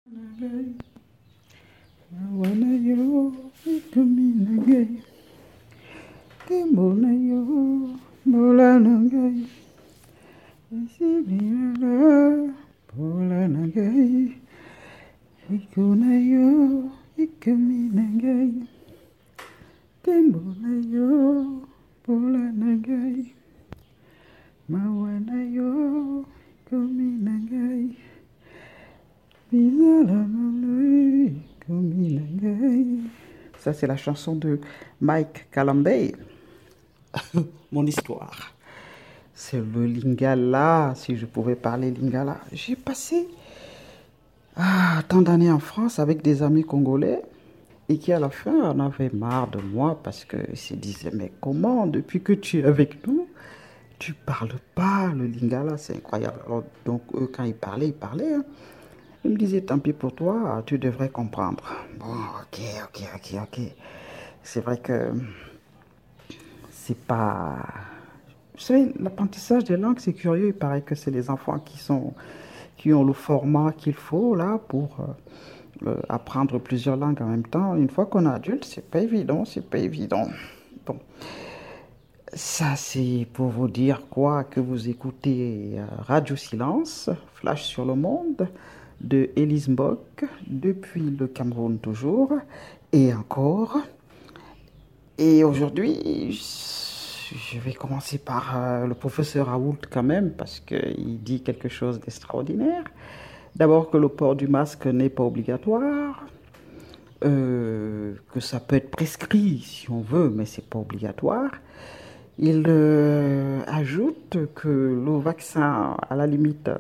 Ça, c'est la chanson de Mike Kalambay. Mon histoire. C'est le Lingala, si je pouvais parler Lingala. J'ai passé tant d'années en France avec des amis congolais et qui, à la fin, en avaient marre de moi parce qu'ils se disaient, mais comment, depuis que tu es avec nous, tu parles pas le Lingala, c'est incroyable. Alors, donc, eux, quand ils parlaient, hein. Ils me disaient, tant pis pour toi, tu devrais comprendre. Bon, ok. C'est vrai que c'est pas... Vous savez, l'apprentissage des langues, c'est curieux. Il paraît que c'est les enfants qui ont le format qu'il faut là pour apprendre plusieurs langues en même temps. Une fois qu'on est adulte, c'est pas évident. Bon, ça c'est pour vous dire quoi que vous écoutez Radio Silence, Flash sur le monde de Élise Mbok, depuis le Cameroun toujours, et encore. Et aujourd'hui, je vais commencer par le professeur Raoult quand même, parce qu'il dit quelque chose d'extraordinaire. D'abord que le port du masque n'est pas obligatoire, que ça peut être prescrit si on veut, mais c'est pas obligatoire. Il ajoute que le vaccin, à la limite,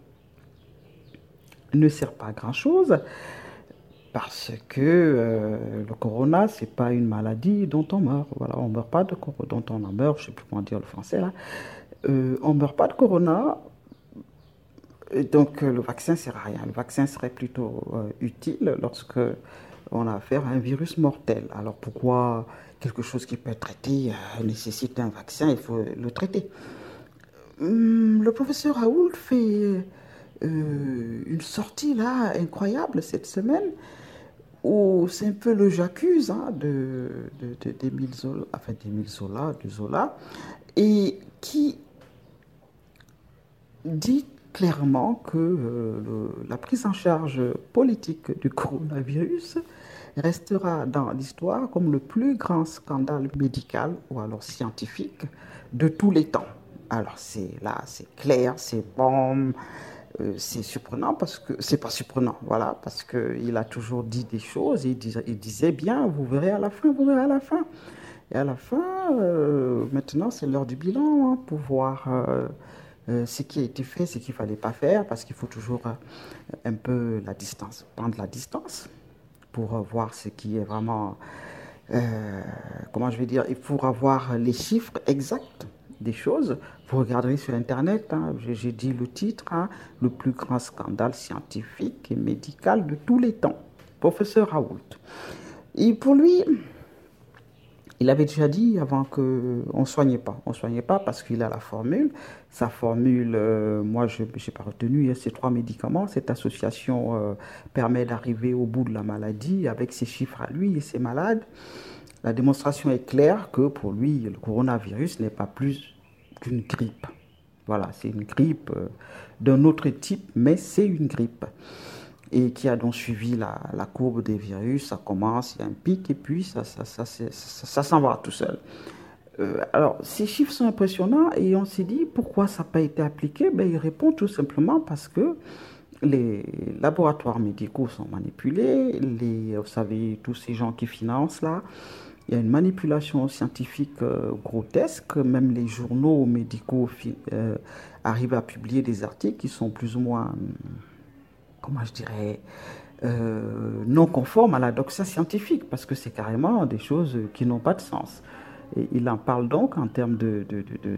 ne sert pas à grand-chose parce que le corona, c'est pas une maladie dont on meurt. Voilà, on meurt pas de corona, dont on en meurt, je sais plus comment dire le français là. On meurt pas de corona, et donc le vaccin sert à rien. Le vaccin serait plutôt utile lorsque on a affaire à un virus mortel. Alors pourquoi quelque chose qui peut être traité nécessite un vaccin, il faut le traiter. Le professeur Raoult fait une sortie là incroyable cette semaine où c'est un peu le j'accuse d'Émile Zola, enfin de Zola, et qui dit clairement que la prise en charge politique du coronavirus restera dans l'histoire comme le plus grand scandale médical ou alors scientifique de tous les temps. Alors c'est clair, c'est bon, c'est surprenant parce que c'est pas surprenant, voilà, parce que il a toujours dit des choses, il disait bien, vous verrez à la fin. Et à la fin, maintenant c'est l'heure du bilan pour voir ce qui a été fait, ce qu'il fallait pas faire, parce qu'il faut toujours un peu prendre la distance pour voir ce qui est vraiment, comment je vais dire, il faut avoir les chiffres exacts des choses. Vous regarderez sur Internet, j'ai dit le titre, le plus grand scandale scientifique et médical de tous les temps, professeur Raoult. Et pour lui, il avait déjà dit avant qu'on ne soignait pas. On ne soignait pas parce qu'il a la formule. Sa formule, moi, je n'ai pas retenu ces 3 médicaments. Cette association permet d'arriver au bout de la maladie avec ses chiffres à lui et ses malades. La démonstration est claire que pour lui, le coronavirus n'est pas plus qu'une grippe. Voilà, c'est une grippe d'un autre type, mais c'est une grippe. Et qui a donc suivi la courbe des virus, ça commence, il y a un pic, et puis ça s'en va tout seul. Alors, ces chiffres sont impressionnants, et on s'est dit, pourquoi ça n'a pas été appliqué? Il répond tout simplement parce que les laboratoires médicaux sont manipulés, vous savez, tous ces gens qui financent là, il y a une manipulation scientifique grotesque, même les journaux médicaux arrivent à publier des articles qui sont plus ou moins, comment je dirais, non conformes à la doxa scientifique, parce que c'est carrément des choses qui n'ont pas de sens. Et il en parle donc en termes de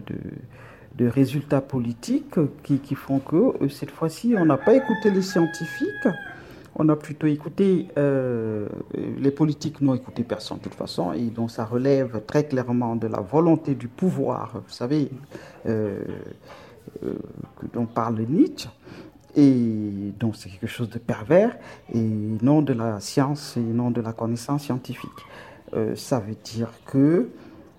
résultats politiques qui font que cette fois-ci, on n'a pas écouté les scientifiques, on a plutôt écouté, les politiques n'ont écouté personne de toute façon, et donc ça relève très clairement de la volonté du pouvoir, vous savez, dont parle Nietzsche. Et donc c'est quelque chose de pervers et non de la science et non de la connaissance scientifique. Ça veut dire que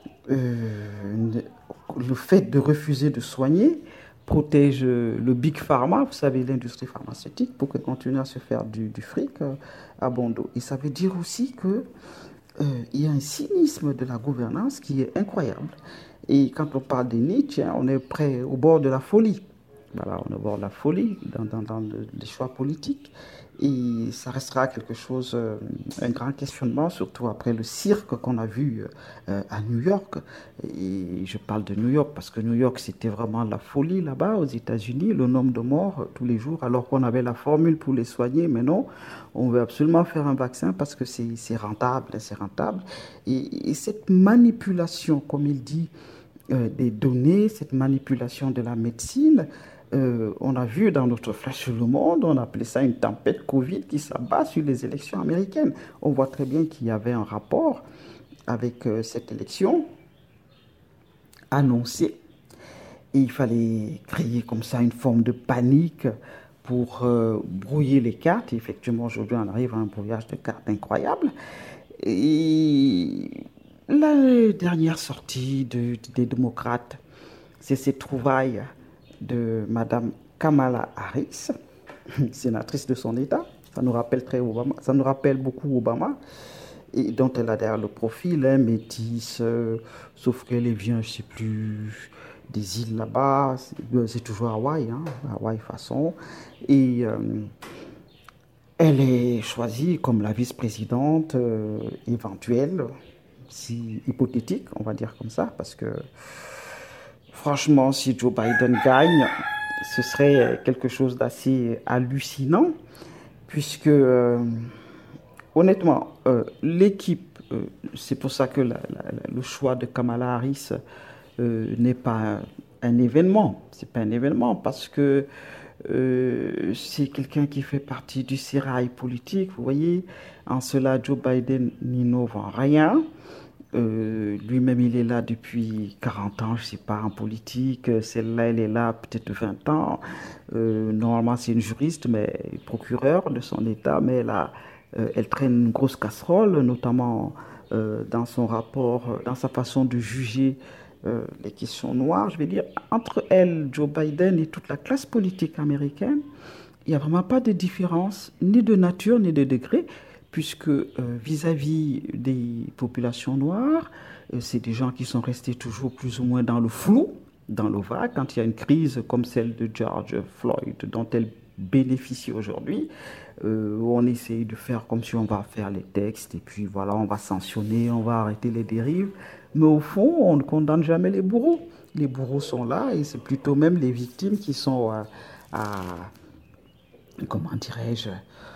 le fait de refuser de soigner protège le big pharma, vous savez, l'industrie pharmaceutique, pour qu'elle continue à se faire du fric à bon dos. Et ça veut dire aussi que il y a un cynisme de la gouvernance qui est incroyable. Et quand on parle de Nietzsche, on est près au bord de la folie. Voilà, on est au bord de la folie dans les choix politiques. Et ça restera quelque chose, un grand questionnement, surtout après le cirque qu'on a vu à New York. Et je parle de New York parce que New York, c'était vraiment la folie là-bas aux États-Unis, le nombre de morts tous les jours, alors qu'on avait la formule pour les soigner. Mais non, on veut absolument faire un vaccin parce que c'est rentable, c'est rentable. Et cette manipulation, comme il dit, des données, cette manipulation de la médecine, on a vu dans notre flash sur le monde, on appelait ça une tempête Covid qui s'abat sur les élections américaines. On voit très bien qu'il y avait un rapport avec cette élection annoncée. Et il fallait créer comme ça une forme de panique pour brouiller les cartes. Et effectivement, aujourd'hui, on arrive à un brouillage de cartes incroyable. Et la dernière sortie des démocrates, c'est ces trouvailles de Madame Kamala Harris, sénatrice de son État. Ça nous rappelle très Obama, ça nous rappelle beaucoup Obama, et dont elle a d'ailleurs le profil métisse, sauf qu'elle vient, je ne sais plus, des îles là-bas, c'est toujours Hawaï, hein, Hawaï façon, et elle est choisie comme la vice-présidente éventuelle, si hypothétique, on va dire comme ça, parce que franchement, si Joe Biden gagne, ce serait quelque chose d'assez hallucinant, puisque honnêtement, l'équipe, c'est pour ça que le choix de Kamala Harris n'est pas un événement. C'est pas un événement parce que c'est quelqu'un qui fait partie du sérail politique. Vous voyez, en cela, Joe Biden n'innove en rien. Lui-même, il est là depuis 40 ans, je ne sais pas, en politique. Celle-là, elle est là peut-être 20 ans. Normalement, c'est une juriste, mais procureure de son État, mais elle traîne une grosse casserole, notamment dans son rapport, dans sa façon de juger les questions noires. Je vais dire, entre elle, Joe Biden et toute la classe politique américaine, il n'y a vraiment pas de différence, ni de nature, ni de degré, puisque vis-à-vis des populations noires, c'est des gens qui sont restés toujours plus ou moins dans le flou, dans le vague. Quand il y a une crise comme celle de George Floyd, dont elle bénéficie aujourd'hui, on essaye de faire comme si on va faire les textes, et puis voilà, on va sanctionner, on va arrêter les dérives. Mais au fond, on ne condamne jamais les bourreaux. Les bourreaux sont là, et c'est plutôt même les victimes qui sont comment dirais-je,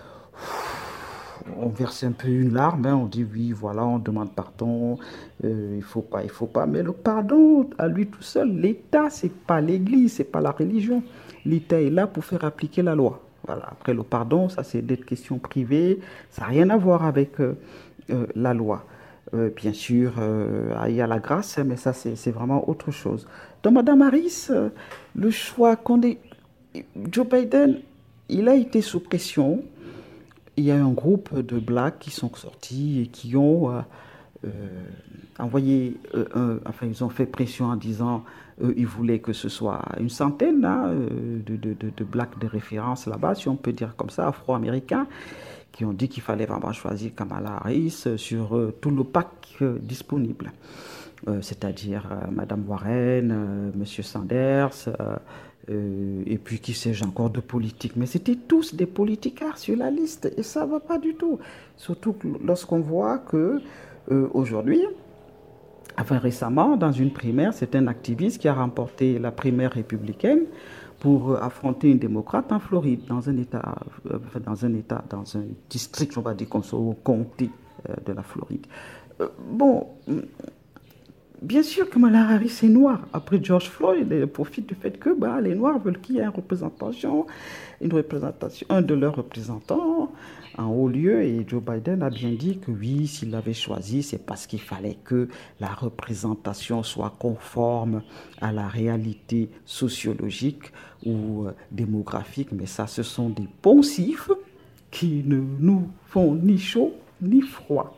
on verse un peu une larme, hein, on dit oui, voilà, on demande pardon, il faut pas. Mais le pardon, à lui tout seul, l'État, c'est pas l'Église, c'est pas la religion. L'État est là pour faire appliquer la loi. Voilà. Après, le pardon, ça c'est des questions privées, ça n'a rien à voir avec la loi. Bien sûr, il y a la grâce, mais ça c'est vraiment autre chose. Donc, Madame Harris, le choix qu'on est... Joe Biden, il a été sous pression. Il y a un groupe de blacks qui sont sortis et qui ont envoyé, enfin ils ont fait pression en disant ils voulaient que ce soit une centaine hein, de blacks de référence là-bas, si on peut dire comme ça, afro-américains, qui ont dit qu'il fallait vraiment choisir Kamala Harris sur tout le pack disponible. C'est-à-dire Madame Warren, Monsieur Sanders, et puis qui sais-je encore de politique. Mais c'était tous des politicards sur la liste et ça ne va pas du tout. Surtout lorsqu'on voit que aujourd'hui, enfin récemment, dans une primaire, c'est un activiste qui a remporté la primaire républicaine pour affronter une démocrate en Floride, dans un État, dans un district, on va dire comme ça, au comté de la Floride. Bon, bien sûr, Kamala Harris est noire. Après George Floyd, elle profite du fait que les Noirs veulent qu'il y ait une représentation, un de leurs représentants en haut lieu. Et Joe Biden a bien dit que oui, s'il l'avait choisi, c'est parce qu'il fallait que la représentation soit conforme à la réalité sociologique ou démographique. Mais ça, ce sont des poncifs qui ne nous font ni chaud ni froid.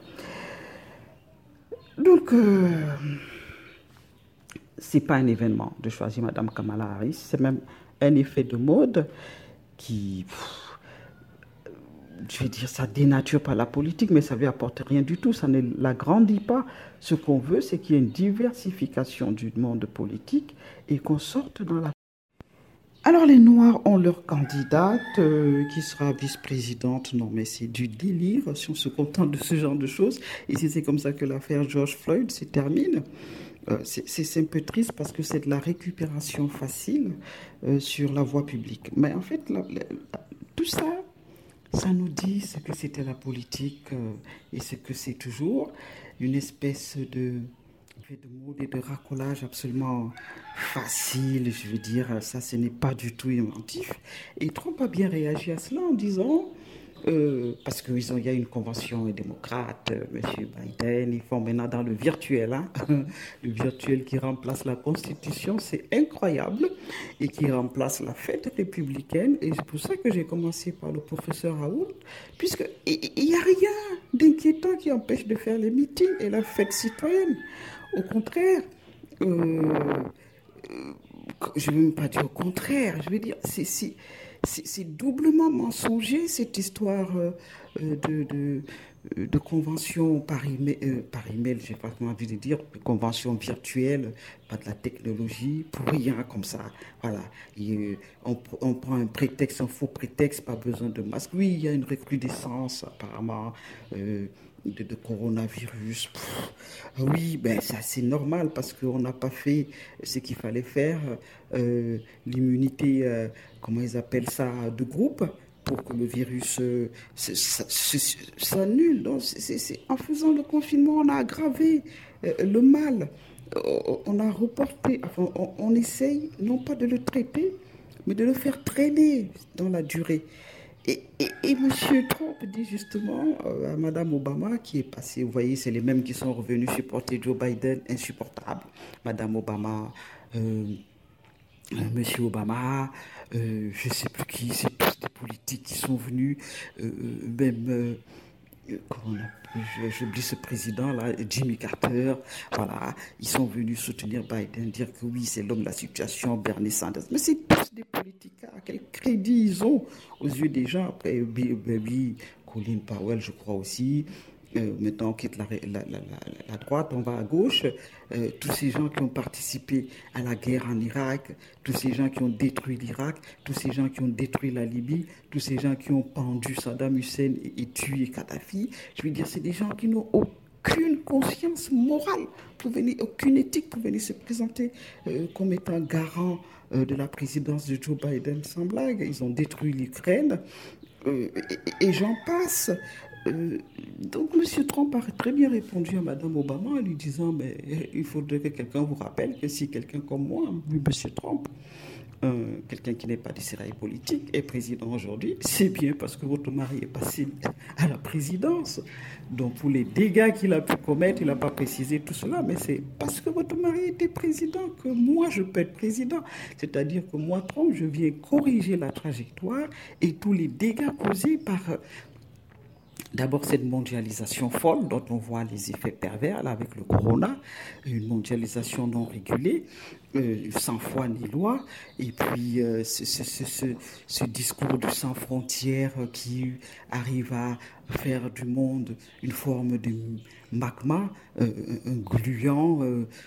Donc, c'est pas un événement de choisir Madame Kamala Harris, c'est même un effet de mode qui, je vais dire, ça dénature pas la politique, mais ça ne lui apporte rien du tout, ça ne l'agrandit pas. Ce qu'on veut, c'est qu'il y ait une diversification du monde politique et qu'on sorte dans la... Alors les Noirs ont leur candidate qui sera vice-présidente. Non mais c'est du délire si on se contente de ce genre de choses. Et si c'est comme ça que l'affaire George Floyd se termine, c'est un peu triste parce que c'est de la récupération facile sur la voie publique. Mais en fait, tout ça, ça nous dit ce que c'était la politique et ce que c'est toujours. Une espèce de mode et de racolage absolument facile, je veux dire, ça ce n'est pas du tout inventif. Et Trump a bien réagi à cela en disant, parce qu'il y a une convention démocrate, M. Biden, ils font maintenant dans le virtuel, hein, le virtuel qui remplace la Constitution, c'est incroyable, et qui remplace la fête républicaine. Et c'est pour ça que j'ai commencé par le professeur Raoult, puisqu'il n'y a rien d'inquiétant qui empêche de faire les meetings et la fête citoyenne. Au contraire, je ne veux même pas dire au contraire, je veux dire, c'est doublement mensonger cette histoire de convention par email, je n'ai pas envie de dire, de convention virtuelle, pas de la technologie, pour rien comme ça. Voilà. On prend un prétexte, un faux prétexte, pas besoin de masque. Oui, il y a une recrudescence apparemment de coronavirus. Oui, ben ça c'est normal parce qu'on n'a pas fait ce qu'il fallait faire, l'immunité, comment ils appellent ça, de groupe, pour que le virus s'annule. Donc, en faisant le confinement, on a aggravé le mal. On a reporté, enfin, on essaye non pas de le traiter, mais de le faire traîner dans la durée. Et M. Trump dit justement à Mme Obama, qui est passée, vous voyez, c'est les mêmes qui sont revenus supporter Joe Biden, insupportable. Mme Obama, M. Obama, je ne sais plus qui, c'est tous des politiques qui sont venus, même... j'oublie ce président-là, Jimmy Carter, voilà, ils sont venus soutenir Biden, dire que oui, c'est l'homme de la situation, Bernie Sanders. Mais c'est tous des politiques, quel crédit ils ont aux yeux des gens. Après, Baby, Colin Powell, je crois aussi. Maintenant, on quitte la droite, on va à gauche. Tous ces gens qui ont participé à la guerre en Irak, tous ces gens qui ont détruit l'Irak, tous ces gens qui ont détruit la Libye, tous ces gens qui ont pendu Saddam Hussein et tué Kadhafi, je veux dire, c'est des gens qui n'ont aucune conscience morale, aucune éthique pour venir se présenter comme étant garant de la présidence de Joe Biden, sans blague. Ils ont détruit l'Ukraine et j'en passe. Donc, M. Trump a très bien répondu à Mme Obama en lui disant mais il faudrait que quelqu'un vous rappelle que si quelqu'un comme moi, M. Trump, quelqu'un qui n'est pas de sérail politique, est président aujourd'hui, c'est bien parce que votre mari est passé à la présidence. Donc, pour les dégâts qu'il a pu commettre, il n'a pas précisé tout cela, mais c'est parce que votre mari était président que moi, je peux être président. C'est-à-dire que moi, Trump, je viens corriger la trajectoire et tous les dégâts causés par... D'abord, cette mondialisation folle dont on voit les effets pervers là, avec le corona, une mondialisation non régulée, sans foi ni loi, et puis ce discours de sans frontières qui arrive à faire du monde une forme de magma, un gluant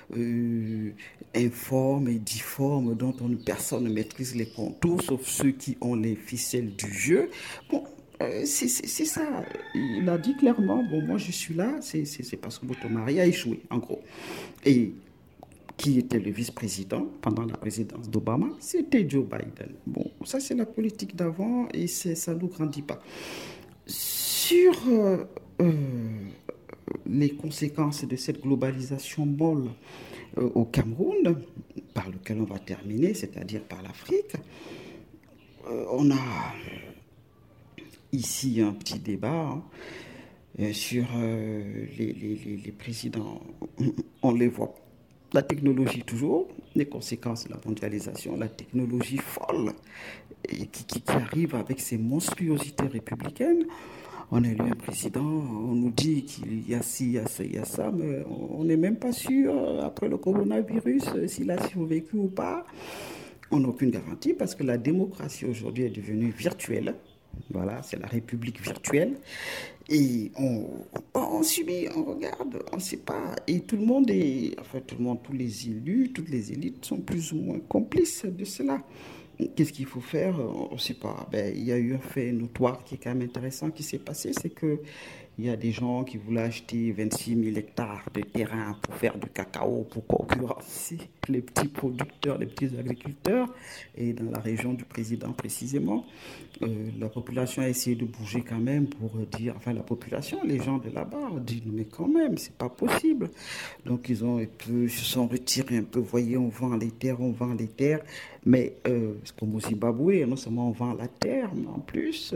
informe et difforme dont personne ne maîtrise les contours, sauf ceux qui ont les ficelles du jeu. Bon, c'est ça. Il a dit clairement, bon, moi je suis là, c'est parce que votre mari a échoué, en gros. Et qui était le vice-président pendant la présidence d'Obama? C'était Joe Biden. Bon, ça c'est la politique d'avant et ça ne nous grandit pas. Sur les conséquences de cette globalisation molle au Cameroun, par lequel on va terminer, c'est-à-dire par l'Afrique, on a ici un petit débat sur les présidents. On les voit. La technologie toujours, les conséquences de la mondialisation, la technologie folle et qui arrive avec ses monstruosités républicaines. On a élu un président, on nous dit qu'il y a ci, il y a ça, il y a ça, mais on n'est même pas sûr, après le coronavirus, s'il a survécu ou pas. On n'a aucune garantie parce que la démocratie aujourd'hui est devenue virtuelle. Voilà, c'est la République virtuelle. Et on subit, on regarde, on ne sait pas. Et tout le monde est, enfin tout le monde, tous les élus, toutes les élites sont plus ou moins complices de cela. Qu'est-ce qu'il faut faire? On ne sait pas. Ben, il y a eu un fait notoire qui est quand même intéressant qui s'est passé, c'est que il y a des gens qui voulaient acheter 26 000 hectares de terrain pour faire du cacao, pour concurrencer les petits producteurs, les petits agriculteurs. Et dans la région du président précisément, la population a essayé de bouger quand même pour dire, enfin la population, les gens de là-bas ont dit, mais quand même, c'est pas possible. Donc ils ont un peu, se sont retirés un peu, voyez, on vend les terres, on vend les terres. Mais c'est comme au Zimbabwe, non seulement on vend la terre, mais en plus,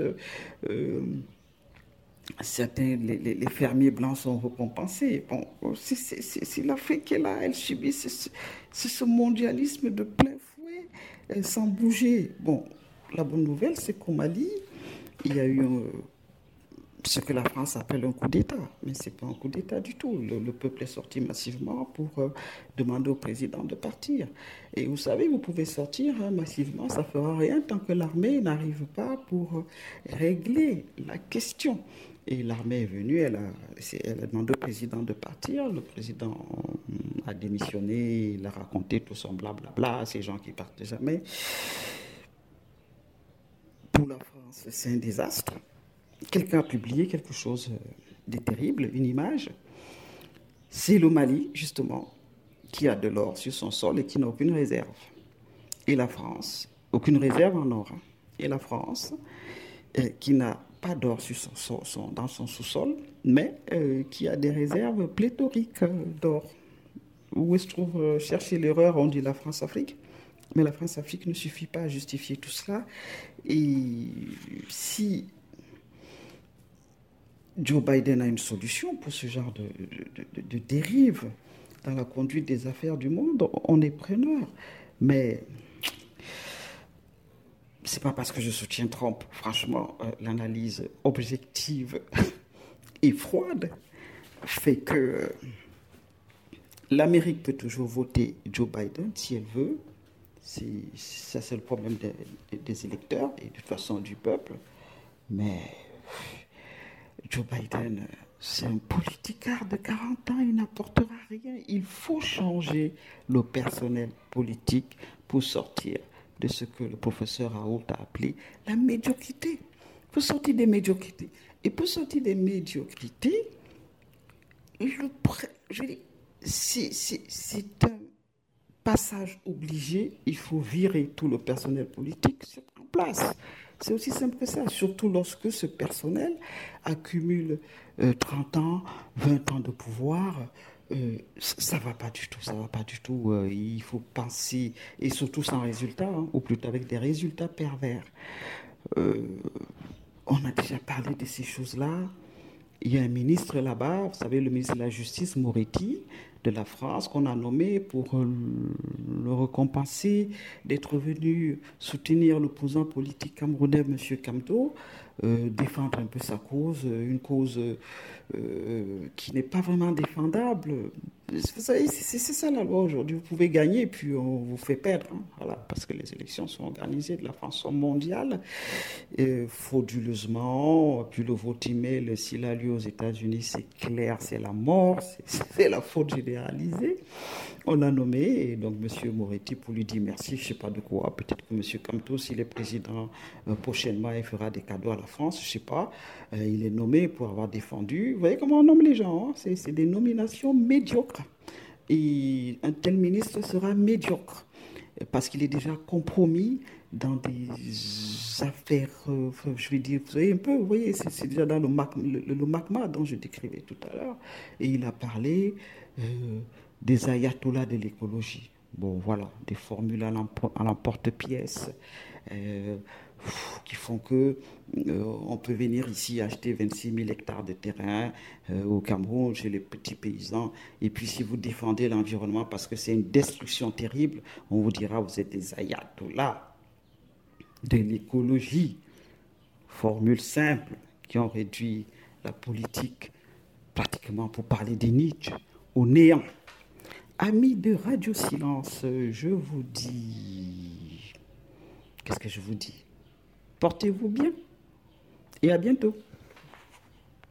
certains, les fermiers blancs sont récompensés. Bon, c'est l'Afrique qui est là, elle subit ce mondialisme de plein fouet, sans bouger. Bon, la bonne nouvelle, c'est qu'au Mali, il y a eu ce que la France appelle un coup d'État. Mais ce n'est pas un coup d'État du tout. Le peuple est sorti massivement pour demander au président de partir. Et vous savez, vous pouvez sortir massivement, ça ne fera rien tant que l'armée n'arrive pas pour régler la question. Et l'armée est venue, elle a demandé au président de partir. Le président a démissionné, il a raconté tout son blablabla, ces gens qui partent jamais. Pour la France, c'est un désastre. Quelqu'un a publié quelque chose de terrible, une image. C'est le Mali, justement, qui a de l'or sur son sol et qui n'a aucune réserve. Et la France, aucune réserve en or. Et la France, qui n'a pas d'or dans son sous-sol, mais qui a des réserves pléthoriques d'or. Où est-ce qu'on trouve chercher l'erreur? On dit la France-Afrique. Mais la France-Afrique ne suffit pas à justifier tout cela. Et si Joe Biden a une solution pour ce genre de dérive dans la conduite des affaires du monde, on est preneur. Mais c'est pas parce que je soutiens Trump, franchement, l'analyse objective et froide fait que l'Amérique peut toujours voter Joe Biden si elle veut. Ça, c'est le problème des électeurs et de toute façon du peuple. Mais Joe Biden, c'est un politicard de 40 ans, il n'apportera rien. Il faut changer le personnel politique pour sortir de ce que le professeur Raoult a appelé la médiocrité. Il faut sortir des médiocrités. Et pour sortir des médiocrités, je dis, c'est un passage obligé. Il faut virer tout le personnel politique en place. C'est aussi simple que ça, surtout lorsque ce personnel accumule 30 ans, 20 ans de pouvoir. Ça ne va pas du tout, ça va pas du tout. Il faut penser, et surtout sans résultat, ou plutôt avec des résultats pervers. On a déjà parlé de ces choses-là. Il y a un ministre là-bas, vous savez, le ministre de la Justice, Moretti, de la France, qu'on a nommé pour le récompenser d'être venu soutenir l'opposant politique camerounais, M. Kamto, défendre un peu sa cause, une cause qui n'est pas vraiment défendable. Vous savez, c'est ça la loi aujourd'hui. Vous pouvez gagner, puis on vous fait perdre. Voilà, parce que les élections sont organisées de la façon mondiale, frauduleusement. Puis le vote email, s'il a lieu aux États-Unis, c'est clair, c'est la mort, c'est la faute généralisée. On l'a nommé, et donc M. Moretti, pour lui dire merci, je ne sais pas de quoi. Peut-être que M. Kamto, s'il est président prochainement, il fera des cadeaux à la France, je ne sais pas. Il est nommé pour avoir défendu. Vous voyez comment on nomme les gens, hein? C'est des nominations médiocres. Et un tel ministre sera médiocre parce qu'il est déjà compromis dans des affaires, je vais dire, vous voyez un peu, vous voyez, c'est déjà dans le MACMA dont je décrivais tout à l'heure. Et il a parlé des ayatollahs de l'écologie. Bon, voilà, des formules à l'emporte-pièce euh, qui font que on peut venir ici acheter 26 000 hectares de terrain au Cameroun chez les petits paysans. Et puis, si vous défendez l'environnement parce que c'est une destruction terrible, on vous dira vous êtes des ayatollahs de l'écologie. Formules simples qui ont réduit la politique pratiquement, pour parler des Nietzsche, au néant. Amis de Radio Silence, je vous dis... Qu'est-ce que je vous dis? Portez-vous bien et à bientôt.